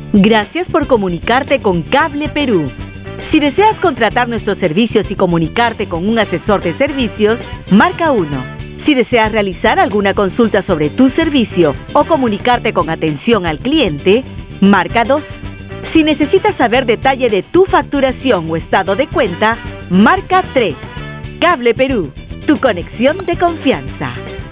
Gracias por comunicarte con Cable Perú. Si deseas contratar nuestros servicios y comunicarte con un asesor de servicios, marca 1. Si deseas realizar alguna consulta sobre tu servicio o comunicarte con atención al cliente, marca 2. Si necesitas saber detalle de tu facturación o estado de cuenta, marca 3. Cable Perú, tu conexión de confianza.